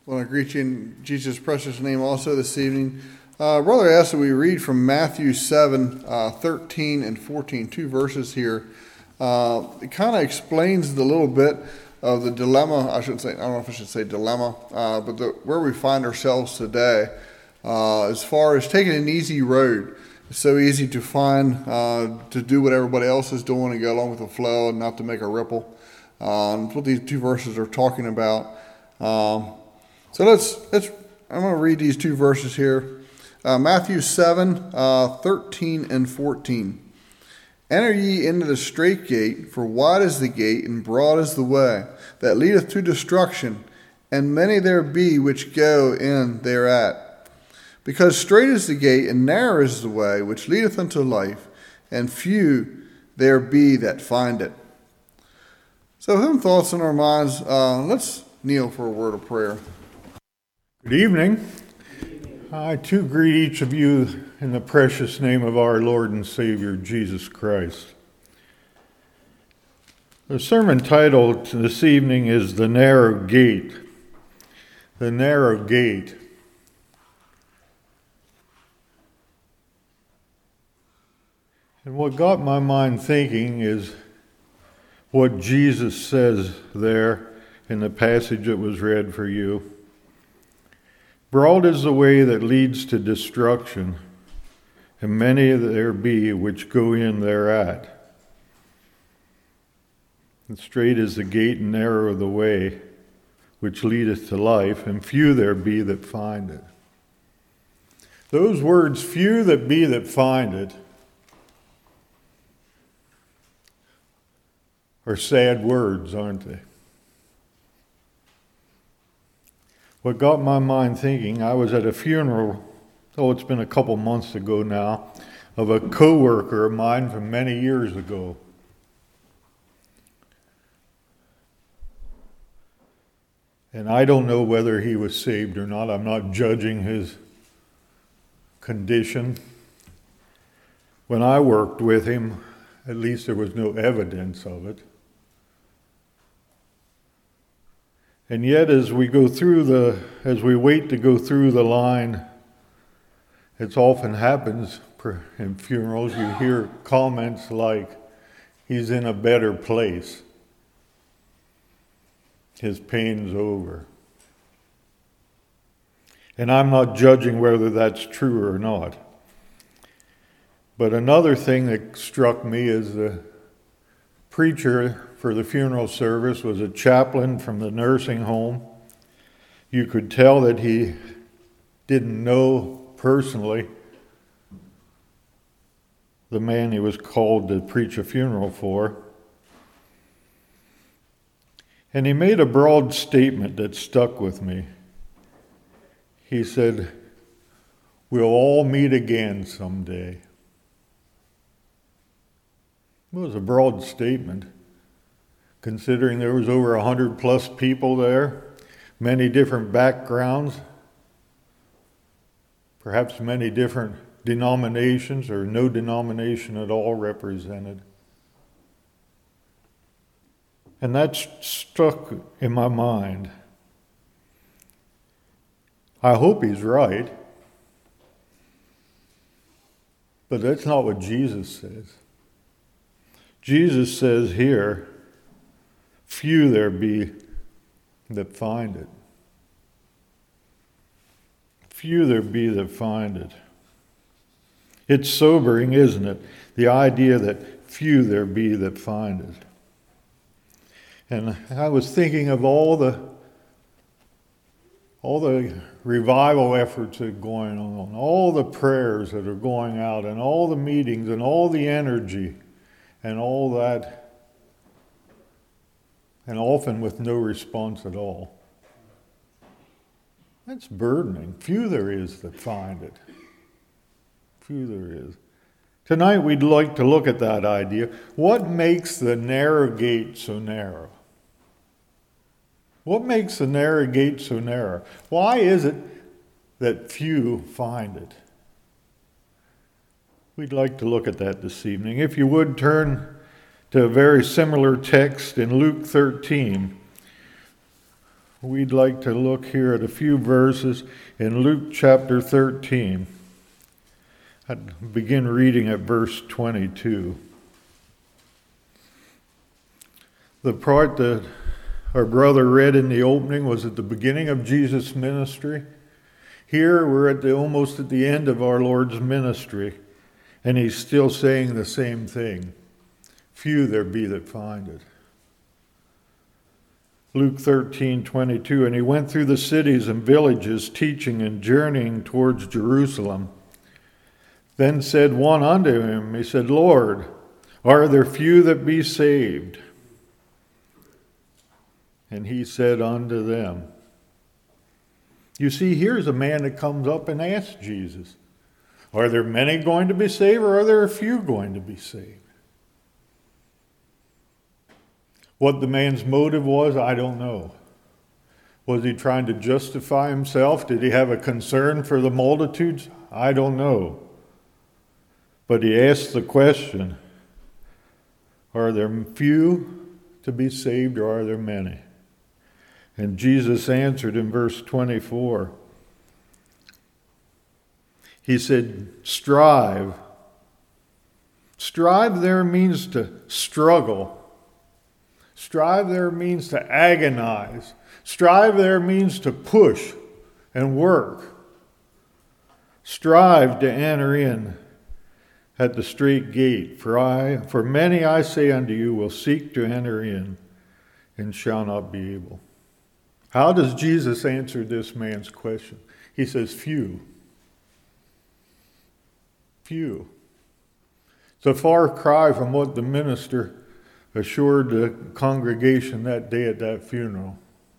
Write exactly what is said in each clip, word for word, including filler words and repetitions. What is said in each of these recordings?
I want to greet you in Jesus' precious name also this evening. Uh, brother asked that we read from Matthew seven, uh, thirteen and fourteen, two verses here. Uh, it kind of explains the little bit of the dilemma. I shouldn't say, I don't know if I should say dilemma, uh, but the, where we find ourselves today uh, as far as taking an easy road. It's so easy to find, uh, to do what everybody else is doing and go along with the flow and not to make a ripple. Uh, and that's what these two verses are talking about. Um, so let's, let's, I'm going to read these two verses here. Uh, Matthew seven, uh, thirteen and fourteen. Enter ye into the strait gate, for wide is the gate, and broad is the way, that leadeth to destruction, and many there be which go in thereat. Because strait is the gate, and narrow is the way, which leadeth unto life, and few there be that find it. So, having thoughts in our minds, uh, let's kneel for a word of prayer. Good evening. I too greet each of you in the precious name of our Lord and Savior, Jesus Christ. The sermon title this evening is The Narrow Gate. The Narrow Gate. And what got my mind thinking is what Jesus says there in the passage that was read for you. Broad is the way that leads to destruction, and many there be which go in thereat. And strait is the gate, and narrow the way which leadeth to life, and few there be that find it. Those words, few that be that find it, are sad words, aren't they? What got my mind thinking, I was at a funeral, oh, it's been a couple months ago now, of a co-worker of mine from many years ago. And I don't know whether he was saved or not. I'm not judging his condition. When I worked with him, at least there was no evidence of it. And yet, as we go through the, as we wait to go through the line, it often happens in funerals, you hear comments like, he's in a better place. His pain's over. And I'm not judging whether that's true or not. But another thing that struck me is the preacher for the funeral service was a chaplain from the nursing home. You could tell that he didn't know personally the man he was called to preach a funeral for. And he made a broad statement that stuck with me. He said, "We'll all meet again someday." It was a broad statement, considering there was over a hundred plus people there, many different backgrounds, perhaps many different denominations or no denomination at all represented. And that stuck in my mind. I hope he's right, but that's not what Jesus says. Jesus says here, few there be that find it. Few there be that find it. It's sobering, isn't it? The idea that few there be that find it. And I was thinking of all the all the revival efforts that are going on, all the prayers that are going out, and all the meetings, and all the energy, and all that, and often with no response at all. That's burdening. Few there is that find it. Few there is. Tonight we'd like to look at that idea. What makes the narrow gate so narrow? What makes the narrow gate so narrow? Why is it that few find it? We'd like to look at that this evening. If you would turn to a very similar text in Luke thirteen. we'd like to look here at a few verses in Luke chapter thirteen. I'd begin reading at verse twenty-two. The part that our brother read in the opening was at the beginning of Jesus' ministry. Here we're at the almost at the end of our Lord's ministry, and he's still saying the same thing. Few there be that find it. Luke thirteen twenty-two, and he went through the cities and villages, teaching and journeying towards Jerusalem. Then said one unto him, he said, Lord, are there few that be saved? And he said unto them, you see, here's a man that comes up and asks Jesus, are there many going to be saved, or are there a few going to be saved? What the man's motive was, I don't know. Was he trying to justify himself? Did he have a concern for the multitudes? I don't know. But he asked the question, are there few to be saved, or are there many? And Jesus answered in verse twenty-four. He said, strive. Strive there means to struggle. Strive there means to agonize. Strive there means to push and work. Strive to enter in at the strait gate. For I, for many I say unto you, will seek to enter in and shall not be able. How does Jesus answer this man's question? He says, few. Few. It's a far cry from what the minister assured the congregation that day at that funeral.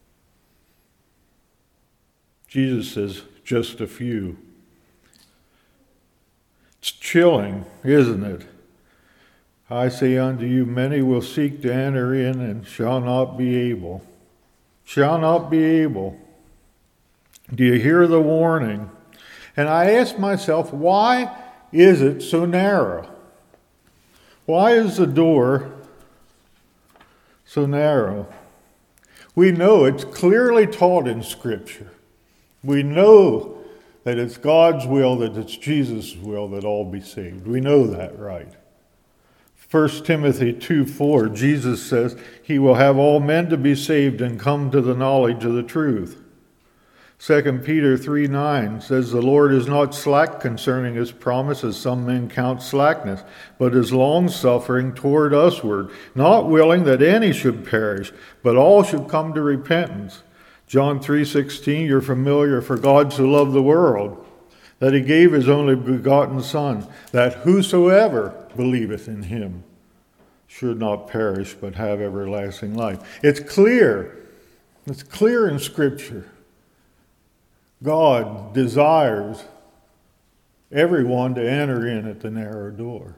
Jesus says, just a few. It's chilling, isn't it? I say unto you, many will seek to enter in and shall not be able. Shall not be able. Do you hear the warning? And I ask myself, why is it so narrow? Why is the door so narrow? We know it's clearly taught in Scripture. We know that it's God's will, that it's Jesus' will that all be saved. We know that, right? First Timothy two four, Jesus says, he will have all men to be saved and come to the knowledge of the truth. Second Peter three nine says, the Lord is not slack concerning his promise, as some men count slackness, but is long-suffering toward usward, not willing that any should perish, but all should come to repentance. John three sixteen, you're familiar, for God so loved the world, that he gave his only begotten Son, that whosoever believeth in him should not perish, but have everlasting life. It's clear. It's clear in Scripture. God desires everyone to enter in at the narrow door.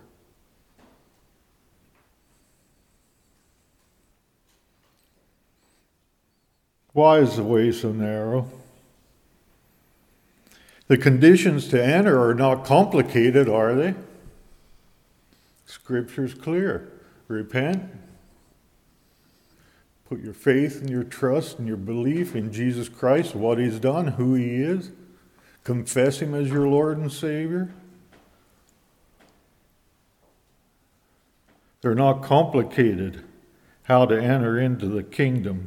Why is the way so narrow? The conditions to enter are not complicated, are they? Scripture's clear. Repent. Put your faith and your trust and your belief in Jesus Christ, what he's done, who he is. Confess him as your Lord and Savior. They're not complicated how to enter into the kingdom.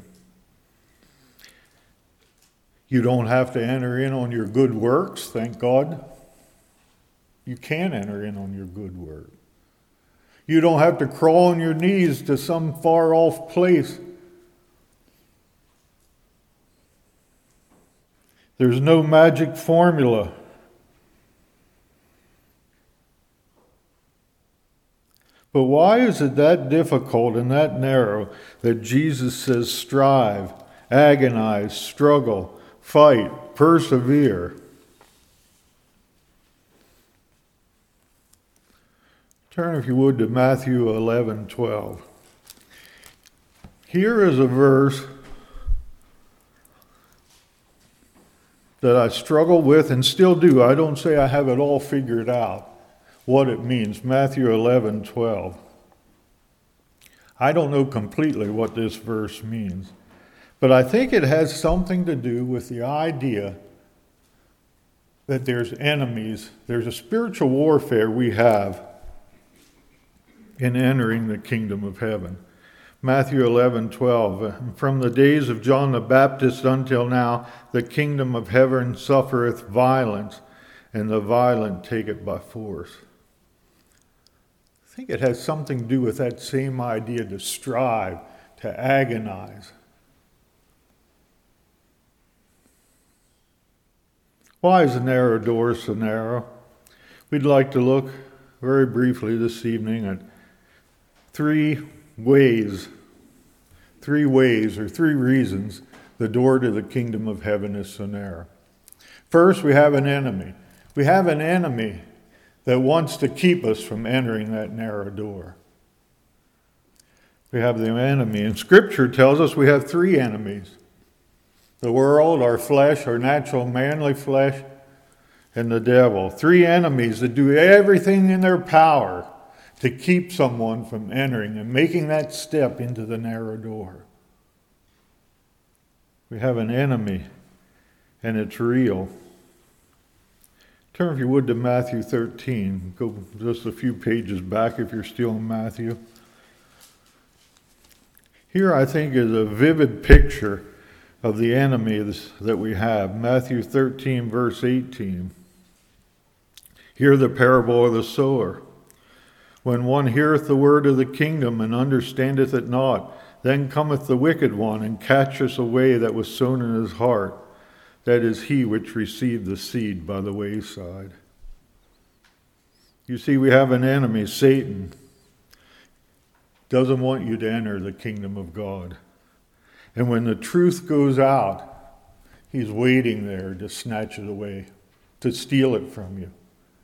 You don't have to enter in on your good works, thank God. You can enter in on your good work. You don't have to crawl on your knees to some far off place. There's no magic formula. But why is it that difficult and that narrow that Jesus says strive, agonize, struggle, fight, persevere? Turn, if you would, to Matthew eleven twelve. Here is a verse that I struggle with and still do. I don't say I have it all figured out, what it means. Matthew eleven twelve. I don't know completely what this verse means, But I think it has something to do with the idea that there's enemies, there's a spiritual warfare we have in entering the kingdom of heaven. Matthew eleven twelve, from the days of John the Baptist until now, the kingdom of heaven suffereth violence, and the violent take it by force. I think it has something to do with that same idea, to strive, to agonize. Why is the narrow door so narrow? We'd like to look very briefly this evening at three ways, three ways or three reasons the door to the kingdom of heaven is so narrow. First, we have an enemy. We have an enemy that wants to keep us from entering that narrow door. We have the enemy. And Scripture tells us we have three enemies. The world, our flesh, our natural manly flesh, and the devil. Three enemies that do everything in their power to keep someone from entering and making that step into the narrow door. We have an enemy, and it's real. Turn, if you would, to Matthew thirteen. Go just a few pages back if you're still in Matthew. Here, I think, is a vivid picture of the enemy that we have. Matthew thirteen, verse eighteen. Hear the parable of the sower. When one heareth the word of the kingdom and understandeth it not, then cometh the wicked one and catcheth away that was sown in his heart. That is he which received the seed by the wayside. You see, we have an enemy, Satan. Doesn't want you to enter the kingdom of God. And when the truth goes out, he's waiting there to snatch it away, to steal it from you.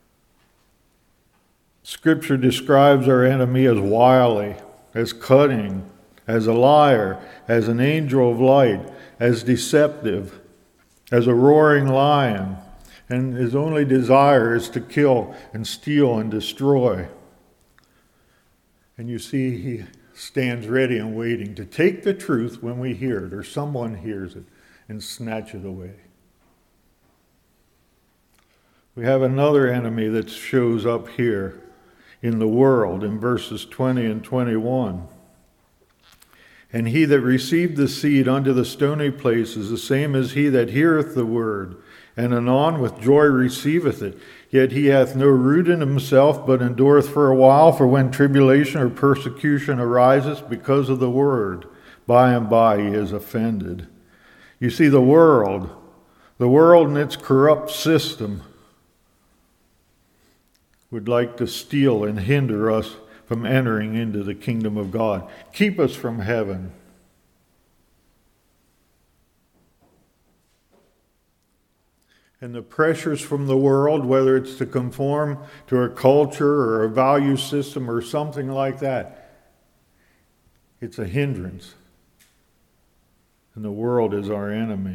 Scripture describes our enemy as wily, as cunning, as a liar, as an angel of light, as deceptive, as a roaring lion, and his only desire is to kill and steal and destroy. And you see, he stands ready and waiting to take the truth when we hear it, or someone hears it, and snatch it away. We have another enemy that shows up here in the world in verses twenty and twenty-one. And he that received the seed unto the stony place is the same as he that heareth the word, and anon with joy receiveth it. Yet he hath no root in himself, but endureth for a while. For when tribulation or persecution arises because of the word, by and by he is offended. You see, the world, the world and its corrupt system would like to steal and hinder us from entering into the kingdom of God. Keep us from heaven. And the pressures from the world, whether it's to conform to a culture or a value system or something like that, it's a hindrance. And the world is our enemy.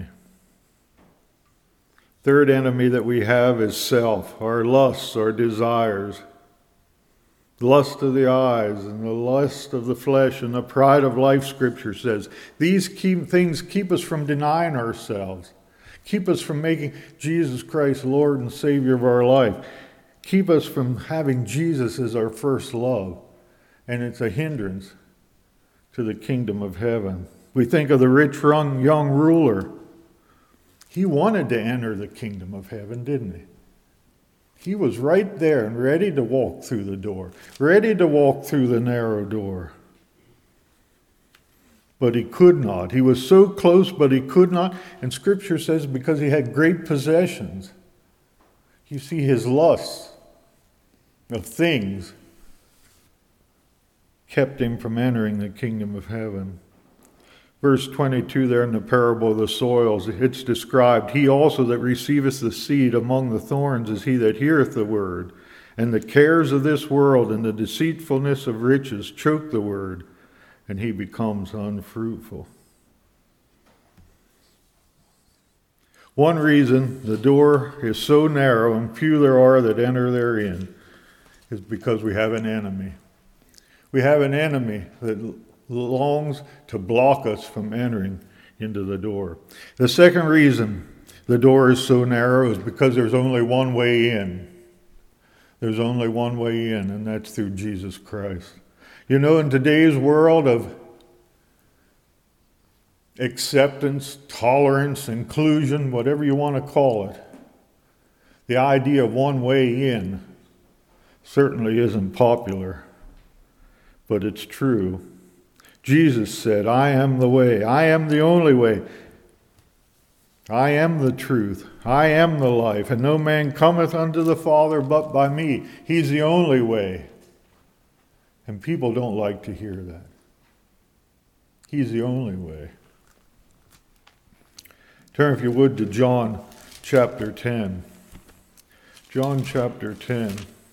Third enemy that we have is self, our lusts, our desires. The lust of the eyes and the lust of the flesh and the pride of life, Scripture says. These keep, things keep us from denying ourselves. Keep us from making Jesus Christ Lord and Savior of our life. Keep us from having Jesus as our first love. And it's a hindrance to the kingdom of heaven. We think of the rich young, young ruler. He wanted to enter the kingdom of heaven, didn't he? He was right there and ready to walk through the door, ready to walk through the narrow door. But he could not. He was so close, but he could not. And Scripture says because he had great possessions. You see, his lusts of things kept him from entering the kingdom of heaven. Verse twenty-two there in the parable of the soils, it's described, he also that receiveth the seed among the thorns is he that heareth the word, and the cares of this world and the deceitfulness of riches choke the word, and he becomes unfruitful. One reason the door is so narrow and few there are that enter therein is because we have an enemy. We have an enemy that longs to block us from entering into the door. The second reason the door is so narrow is because there's only one way in. There's only one way in, and that's through Jesus Christ. You know, in today's world of acceptance, tolerance, inclusion, whatever you want to call it, the idea of one way in certainly isn't popular, but it's true. Jesus said, I am the way, I am the only way, I am the truth, I am the life, and no man cometh unto the Father but by me. He's the only way. And people don't like to hear that. He's the only way. Turn, if you would, to John chapter ten. John chapter ten.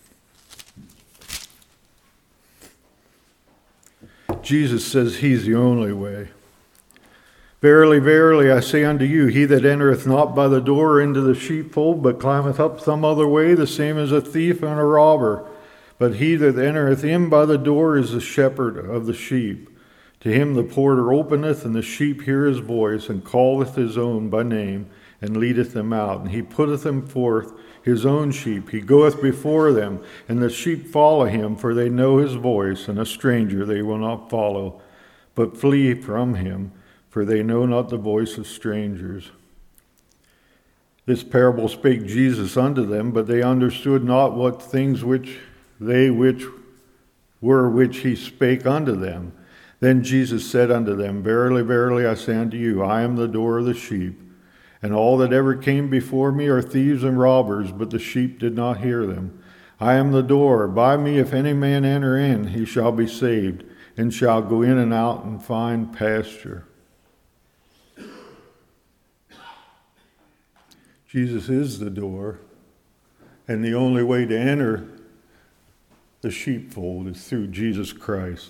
Jesus says he's the only way. Verily, verily, I say unto you, he that entereth not by the door into the sheepfold, but climbeth up some other way, the same as a thief and a robber. But he that entereth in by the door is the shepherd of the sheep. To him the porter openeth, and the sheep hear his voice, and calleth his own by name, and leadeth them out. And he putteth them forth, his own sheep. He goeth before them, and the sheep follow him, for they know his voice, and a stranger they will not follow, but flee from him, for they know not the voice of strangers. This parable spake Jesus unto them, but they understood not what things which they which were which he spake unto them. Then Jesus said unto them, Verily, verily, I say unto you, I am the door of the sheep. And all that ever came before me are thieves and robbers, but the sheep did not hear them. I am the door. By me, if any man enter in, he shall be saved, and shall go in and out and find pasture. Jesus is the door, and the only way to enter the sheepfold is through Jesus Christ.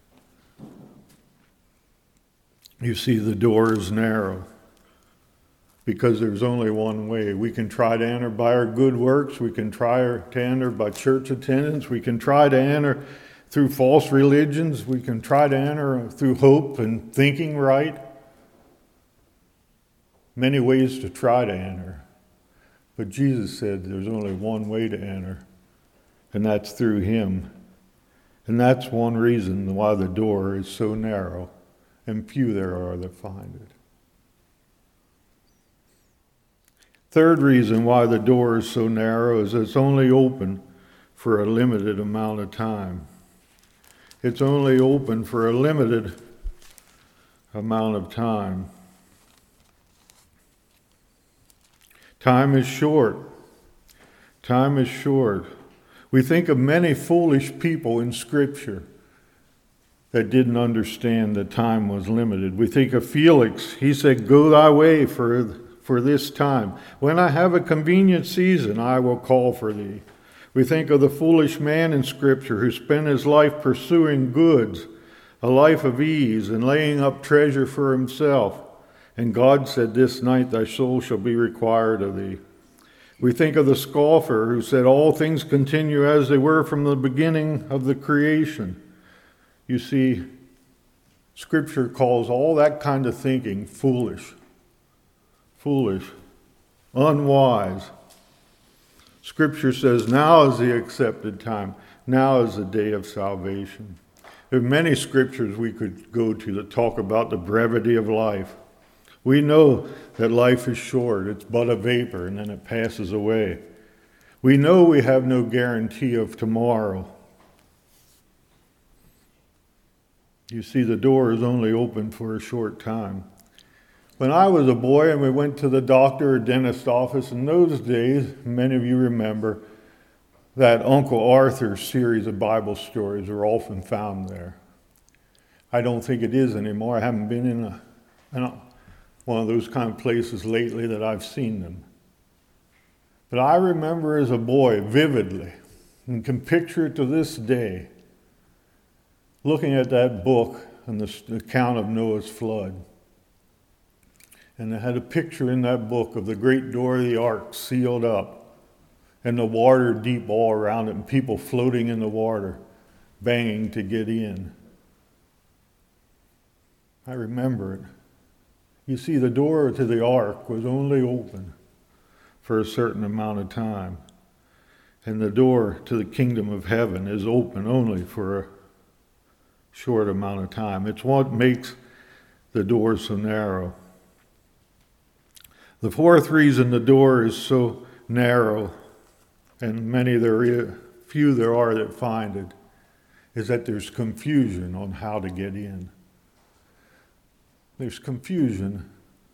You see, the door is narrow because there's only one way. We can try to enter by our good works. We can try to enter by church attendance. We can try to enter through false religions. We can try to enter through hope and thinking right. Many ways to try to enter. But Jesus said there's only one way to enter, and that's through him. And that's one reason why the door is so narrow, and few there are that find it. Third reason why the door is so narrow is it's only open for a limited amount of time. It's only open for a limited amount of time. Time is short. Time is short. We think of many foolish people in Scripture that didn't understand that time was limited. We think of Felix. He said, Go thy way for, for this time. When I have a convenient season, I will call for thee. We think of the foolish man in Scripture who spent his life pursuing goods, a life of ease, and laying up treasure for himself. And God said, This night thy soul shall be required of thee. We think of the scoffer who said, All things continue as they were from the beginning of the creation. You see, Scripture calls all that kind of thinking foolish. Foolish. Unwise. Scripture says, Now is the accepted time. Now is the day of salvation. There are many scriptures we could go to that talk about the brevity of life. We know that life is short. It's but a vapor, and then it passes away. We know we have no guarantee of tomorrow. You see, the door is only open for a short time. When I was a boy and we went to the doctor or dentist office, in those days, many of you remember, that Uncle Arthur series of Bible stories are often found there. I don't think it is anymore. I haven't been in a, in a one of those kind of places lately that I've seen them. But I remember as a boy vividly, and can picture it to this day, looking at that book and the account of Noah's flood. And it had a picture in that book of the great door of the ark sealed up, and the water deep all around it, and people floating in the water, banging to get in. I remember it. You see, the door to the ark was only open for a certain amount of time. And the door to the kingdom of heaven is open only for a short amount of time. It's what makes the door so narrow. The fourth reason the door is so narrow, and many there is, few there are that find it, is that there's confusion on how to get in. There's confusion.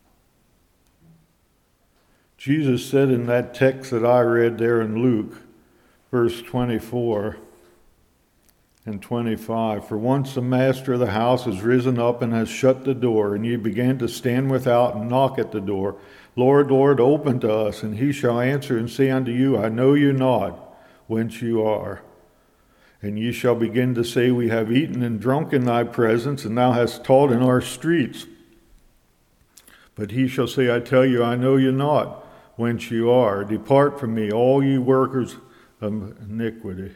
Jesus said in that text that I read there in Luke, verse twenty-four and twenty-five, for once the master of the house has risen up and has shut the door, and ye began to stand without and knock at the door, Lord, Lord, open to us. And he shall answer and say unto you, I know you not whence you are. And ye shall begin to say, we have eaten and drunk in thy presence, and thou hast taught in our streets. But he shall say, I tell you, I know you not whence you are. Depart from me, all ye workers of iniquity.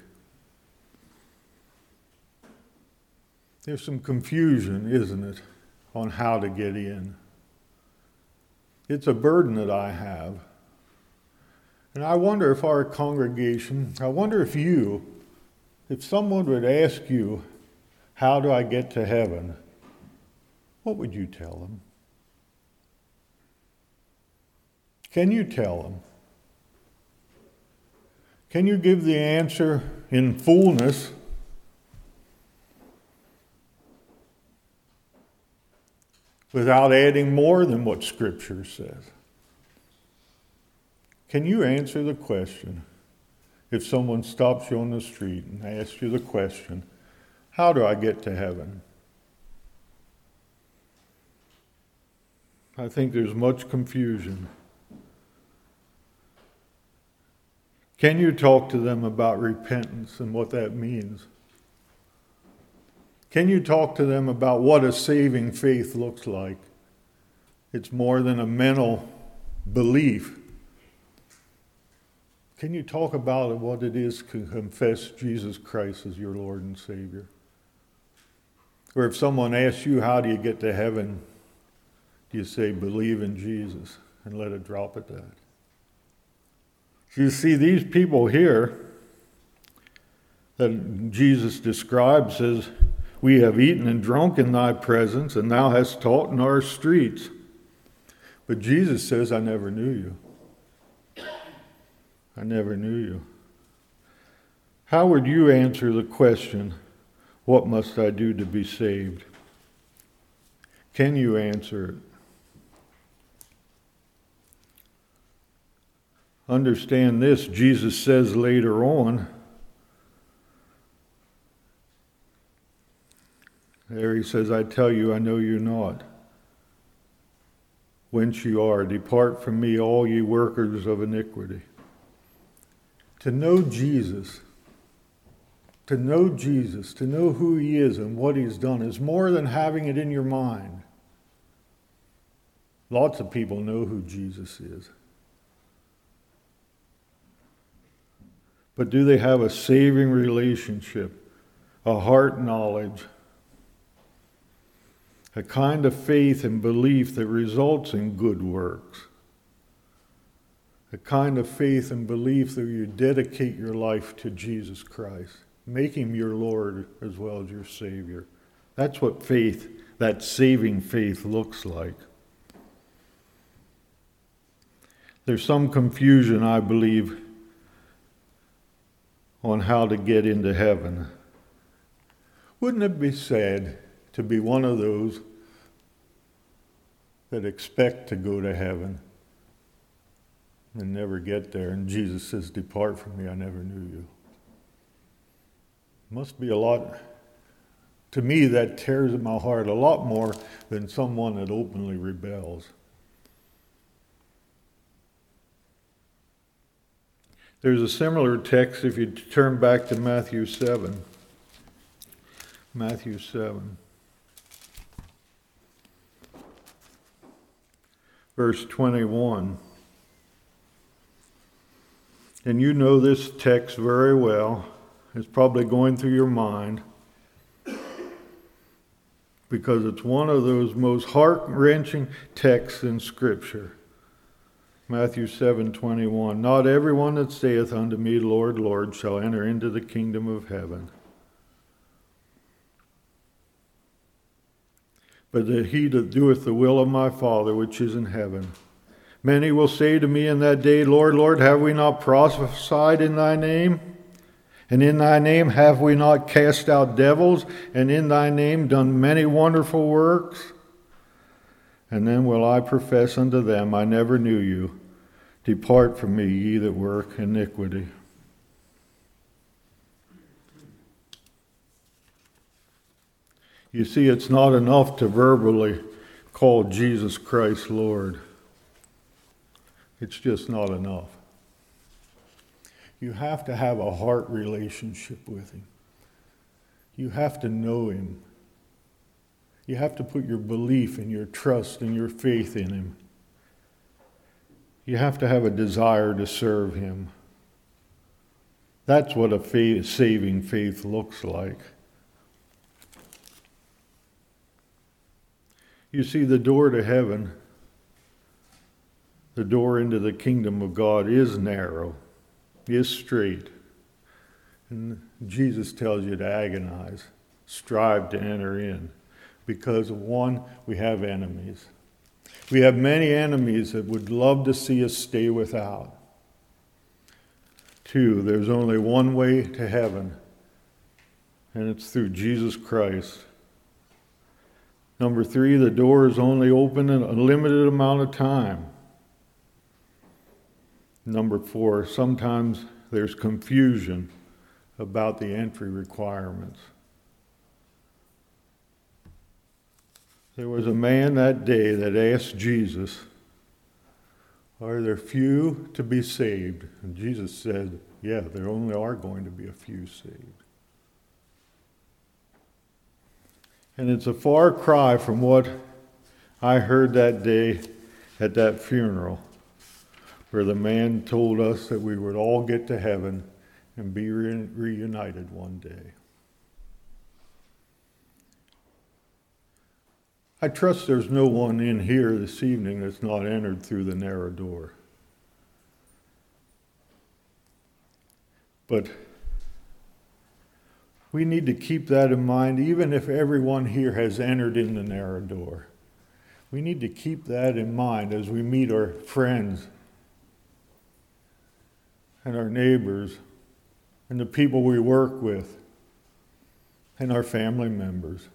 There's some confusion, isn't it, on how to get in. It's a burden that I have. And I wonder if our congregation, I wonder if you, if someone would ask you, how do I get to heaven? What would you tell them? Can you tell them? Can you give the answer in fullness? Without adding more than what Scripture says? Can you answer the question if someone stops you on the street and asks you the question, how do I get to heaven? I think there's much confusion. Can you talk to them about repentance and what that means? Can you talk to them about what a saving faith looks like? It's more than a mental belief. Can you talk about what it is to confess Jesus Christ as your Lord and Savior? Or if someone asks you, how do you get to heaven? Do you say, believe in Jesus and let it drop at that? You see, these people here that Jesus describes as, we have eaten and drunk in thy presence, and thou hast taught in our streets. But Jesus says, I never knew you. I never knew you. How would you answer the question, what must I do to be saved? Can you answer it? Understand this, Jesus says later on, there he says, I tell you, I know you not whence you are. Depart from me, all ye workers of iniquity. To know Jesus, to know Jesus, to know who he is and what he's done is more than having it in your mind. Lots of people know who Jesus is. But do they have a saving relationship, a heart knowledge, a kind of faith and belief that results in good works? A kind of faith and belief that you dedicate your life to Jesus Christ, make him your Lord as well as your Savior. That's what faith, that saving faith, looks like. There's some confusion, I believe, on how to get into heaven. Wouldn't it be sad to be one of those that expect to go to heaven and never get there, and Jesus says, depart from me, I never knew you? Must be a lot, to me that tears at my heart a lot more than someone that openly rebels. There's a similar text if you turn back to Matthew seven. Matthew seven. Verse twenty-one. And you know this text very well. It's probably going through your mind. because it's one of those most heart-wrenching texts in Scripture. Matthew seven twenty-one. Not everyone that saith unto me, Lord, Lord, shall enter into the kingdom of heaven, but that he that doeth the will of my Father which is in heaven. Many will say to me in that day, Lord, Lord, have we not prophesied in thy name? And in thy name have we not cast out devils? And in thy name done many wonderful works? And then will I profess unto them, I never knew you. Depart from me, ye that work iniquity. You see, it's not enough to verbally call Jesus Christ Lord. It's just not enough. You have to have a heart relationship with him. You have to know him. You have to put your belief and your trust and your faith in him. You have to have a desire to serve him. That's what a faith, saving faith looks like. You see, the door to heaven, the door into the kingdom of God is narrow, is straight. And Jesus tells you to agonize, strive to enter in. Because one, we have enemies. We have many enemies that would love to see us stay without. Two, there's only one way to heaven, and it's through Jesus Christ. Number three, the door is only open in a limited amount of time. Number four, sometimes there's confusion about the entry requirements. There was a man that day that asked Jesus, are there few to be saved? And Jesus said, yeah, there only are going to be a few saved. And it's a far cry from what I heard that day at that funeral, where the man told us that we would all get to heaven and be re- reunited one day. I trust there's no one in here this evening that's not entered through the narrow door. But we need to keep that in mind, even if everyone here has entered in the narrow door. We need to keep that in mind as we meet our friends and our neighbors and the people we work with and our family members.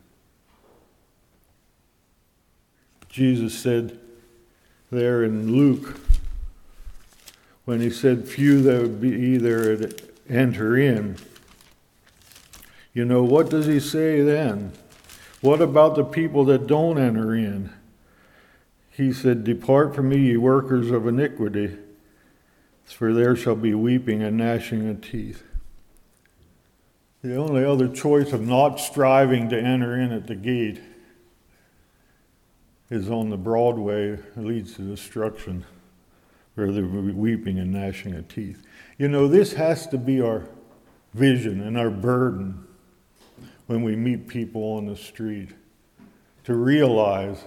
Jesus said there in Luke, when he said few that would be either enter in, you know, what does he say then? What about the people that don't enter in? He said, depart from me, ye workers of iniquity, for there shall be weeping and gnashing of teeth. The only other choice of not striving to enter in at the gate is on the broad way that leads to destruction, where there will be weeping and gnashing of teeth. You know, this has to be our vision and our burden when we meet people on the street, to realize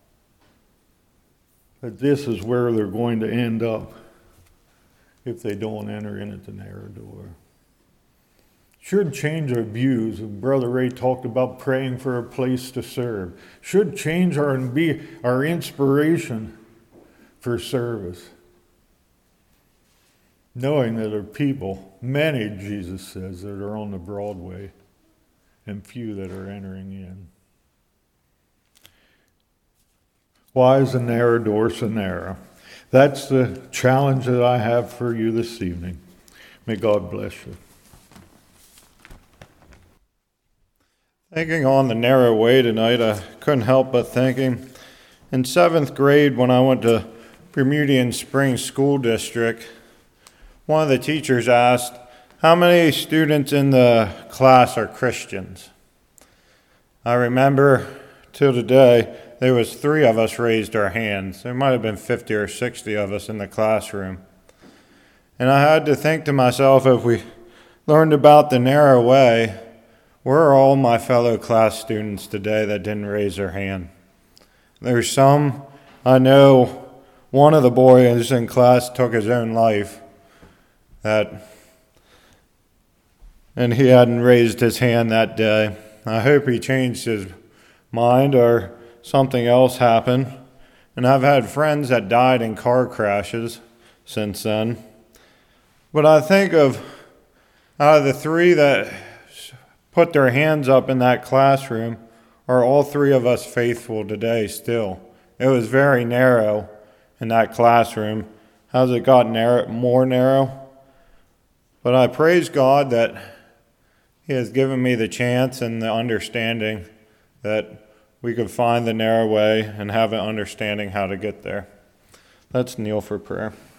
that this is where they're going to end up if they don't enter in at the narrow door. Should change our views. Brother Ray talked about praying for a place to serve. Should change our and be our inspiration for service. Knowing that there are people, many, Jesus says, that are on the broad way and few that are entering in. Why is the narrow door so narrow? That's the challenge that I have for you this evening. May God bless you. Thinking on the narrow way tonight, I couldn't help but thinking, in seventh grade when I went to Bermudian Springs School District, one of the teachers asked, how many students in the class are Christians? I remember till today, there was three of us raised our hands. There might have been fifty or sixty of us in the classroom. And I had to think to myself, if we learned about the narrow way, where are all my fellow class students today that didn't raise their hand? There's some, I know one of the boys in class took his own life, that, and he hadn't raised his hand that day. I hope he changed his mind or something else happened. And I've had friends that died in car crashes since then. But I think of out of the three that put their hands up in that classroom, are all three of us faithful today still? It was very narrow in that classroom. How's it got narrow, more narrow? But I praise God that He has given me the chance and the understanding that we could find the narrow way and have an understanding how to get there. Let's kneel for prayer.